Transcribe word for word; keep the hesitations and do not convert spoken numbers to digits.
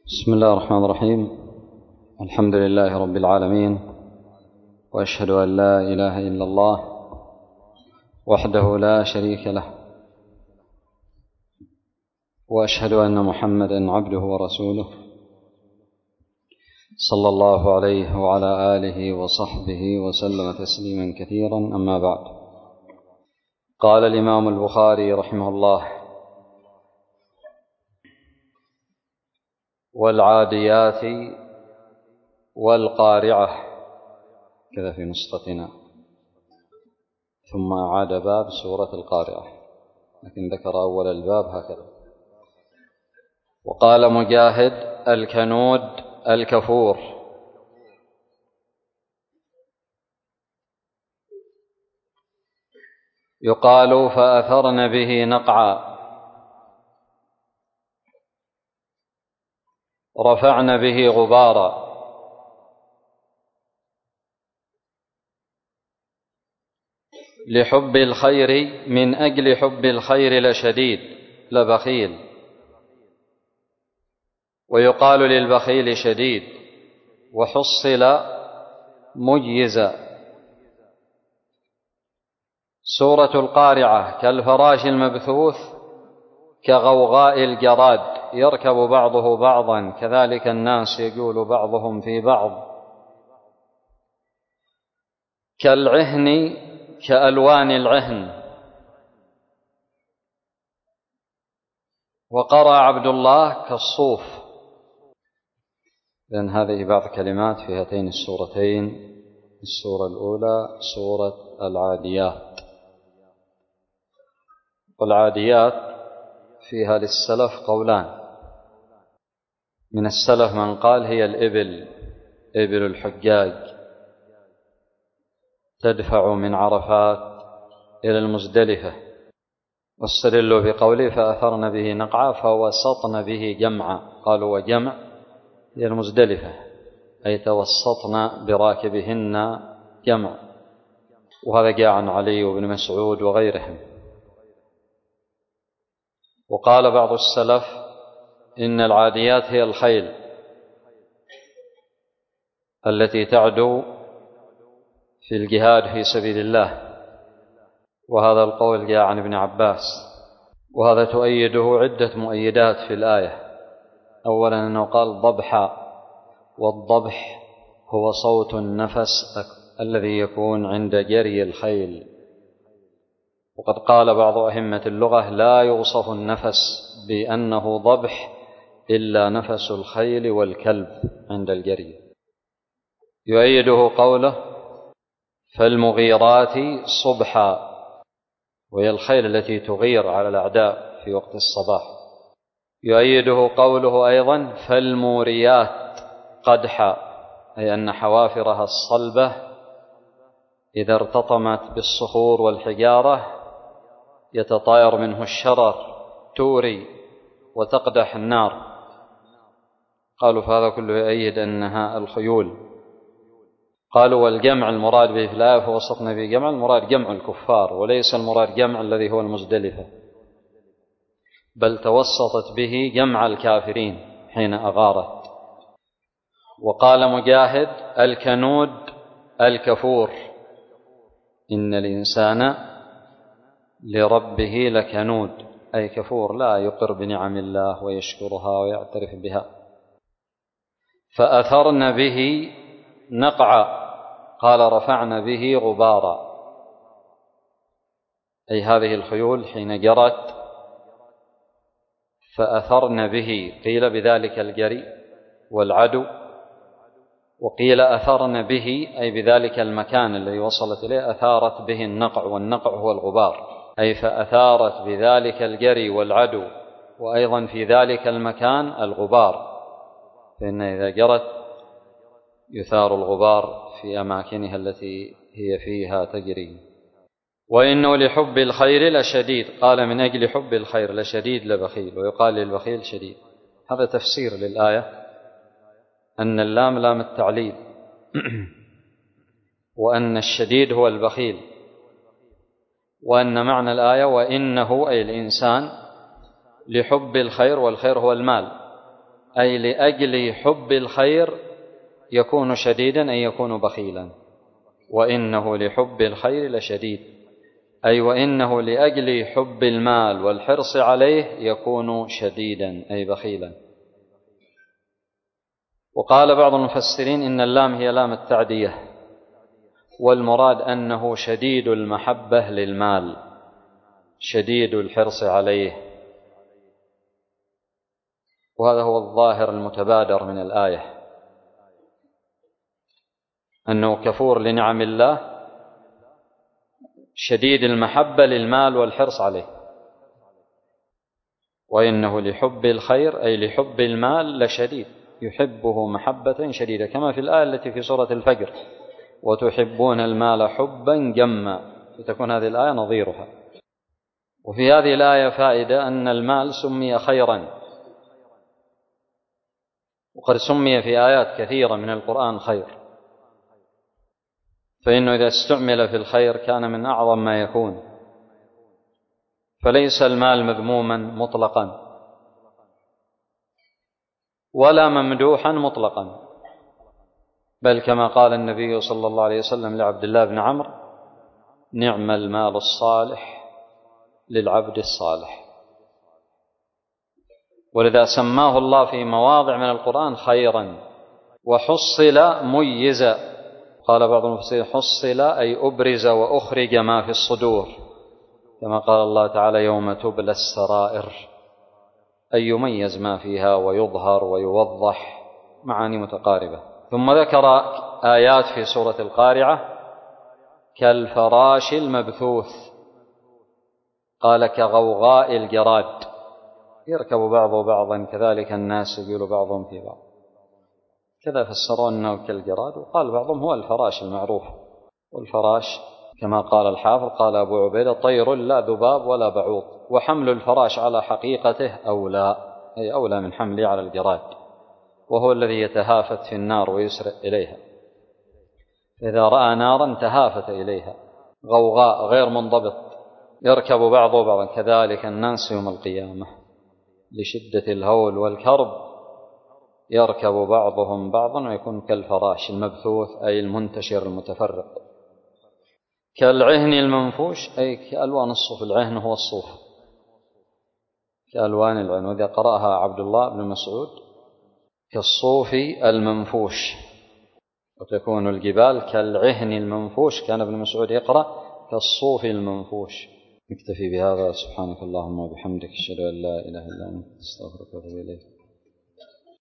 بسم الله الرحمن الرحيم. الحمد لله رب العالمين، وأشهد أن لا إله إلا الله وحده لا شريك له، وأشهد أن محمدا عبده ورسوله صلى الله عليه وعلى آله وصحبه وسلم تسليما كثيرا. أما بعد، قال الإمام البخاري رحمه الله: والعاديات والقارعة، كذا في نسختنا، ثم أعاد باب سورة القارعة، لكن ذكر أول الباب هكذا. وقال مجاهد: الكنود الكفور. يقال: فأثرن به نقعا، رفعن به غبارا. لحب الخير، من أجل حب الخير لشديد لبخيل. ويقال للبخيل شديد، وحصل مجيزا. سورة القارعة كالفراش المبثوث، كغوغاء الجراد يركب بعضه بعضا، كذلك الناس يجول بعضهم في بعض. كالعهن، كألوان العهن. وقرأ عبد الله: كالصوف. لأن هذه بعض كلمات في هاتين السورتين. السورة الأولى سورة العاديات. والعاديات فيها للسلف قولان. من السلف من قال هي الإبل، إبل الحجاج، تدفع من عرفات إلى المزدلفة. واستدلوا بقوله: فأثرن به نقعا، فوسطن به جمعا. قالوا: وجمع هي المزدلفة، أي توسطن براكبهن جمع. وهذا جاء عن علي وابن مسعود وغيرهم. وقال بعض السلف: إن العاديات هي الخيل التي تعدو في الجهاد في سبيل الله. وهذا القول جاء عن ابن عباس. وهذا تؤيده عدة مؤيدات في الآية. أولا أنه قال ضبحا، والضبح هو صوت النفس الذي يكون عند جري الخيل. وقد قال بعض أئمة اللغة: لا يوصف النفس بأنه ضبح إلا نفس الخيل والكلب عند الجري. يؤيده قوله: فالمغيرات صبحا، وهي الخيل التي تغير على الأعداء في وقت الصباح. يؤيده قوله أيضا: فالموريات قدحا، أي أن حوافرها الصلبة إذا ارتطمت بالصخور والحجارة يتطاير منه الشرر، توري وتقدح النار. قالوا فهذا كله يؤيد أنها الخيول. قالوا: والجمع المراد به في الآية فوسطنا به جمع، المراد جمع الكفار، وليس المراد جمع الذي هو المزدلفة، بل توسطت به جمع الكافرين حين أغارت. وقال مجاهد: الكنود الكفور. إن الإنسان لربه لكنود، أي كفور، لا يقر بنعم الله ويشكرها ويعترف بها. فأثرن به نقعا، قال: رفعن به غبارا، أي هذه الخيول حين جرت فأثرن به، قيل بذلك الجري والعدو، وقيل أثرن به أي بذلك المكان الذي وصلت إليه، أثارت به النقع، والنقع هو الغبار، أي فأثارت بذلك الجري والعدو، وأيضا في ذلك المكان الغبار، فإن إذا جرت يثار الغبار في أماكنها التي هي فيها تجري. وإنه لحب الخير لشديد. قال: من أجل حب الخير لشديد لبخيل. ويقال للبخيل شديد. هذا تفسير للآية، أن اللام لام التعليل، وأن الشديد هو البخيل، وأن معنى الآية وإنه أي الإنسان لحب الخير، والخير هو المال، أي لأجل حب الخير يكون شديدا أي يكون بخيلا. وإنه لحب الخير لشديد، أي وإنه لأجل حب المال والحرص عليه يكون شديدا أي بخيلا. وقال بعض المفسرين إن اللام هي لام التعدية، والمراد أنه شديد المحبة للمال شديد الحرص عليه، وهذا هو الظاهر المتبادر من الآية، أنه كفور لنعم الله شديد المحبة للمال والحرص عليه. وإنه لحب الخير أي لحب المال لشديد، يحبه محبة شديدة، كما في الآية التي في سورة الفجر: وتحبون المال حبا جما، فتكون هذه الآية نظيرها. وفي هذه الآية فائدة أن المال سمي خيرا، وقد سمي في آيات كثيرة من القرآن خير، فإنه إذا استعمل في الخير كان من أعظم ما يكون. فليس المال مذموما مطلقا ولا ممدوحا مطلقا، بل كما قال النبي صلى الله عليه وسلم لعبد الله بن عمرو: نعم المال الصالح للعبد الصالح. ولذا سماه الله في مواضع من القرآن خيرا. وحصل ميزا، قال بعض المفسرين حصل أي أبرز وأخرج ما في الصدور، كما قال الله تعالى: يوم تبلى السرائر، أي يميز ما فيها ويظهر ويوضح، معاني متقاربة. ثم ذكر آيات في سورة القارعة كالفراش المبثوث، قال كغوغاء الجراد، يركب بعضه بعضا كذلك الناس يقول بعضهم في بعض، كذا فسروا أنه كالجراد. وقال بعضهم هو الفراش المعروف. والفراش كما قال الحافظ قال أبو عبيدة: طير لا ذباب ولا بعوض، وحمل الفراش على حقيقته أولى، أي أولى من حمله على الجراد، وهو الذي يتهافت في النار ويسرع إليها، إذا رأى نارا تهافت إليها. غوغاء غير منضبط، يركب بعضه بعضا، كذلك الناس يوم القيامة لشدة الهول والكرب يركب بعضهم بعضا ويكون كالفراش المبثوث، أي المنتشر المتفرق. كالعهن المنفوش أي كألوان الصوف، العهن هو الصوف، كألوان العهن. وإذا قرأها عبد الله بن مسعود: كالصوف المنفوش، وتكون الجبال كالعهن المنفوش. كان ابن مسعود يقرأ كالصوف المنفوش. نكتفي بهذا. سبحانك اللهم وبحمدك، أشهد أن لا إله إلا أنت، أستغفرك وأتوب إليك.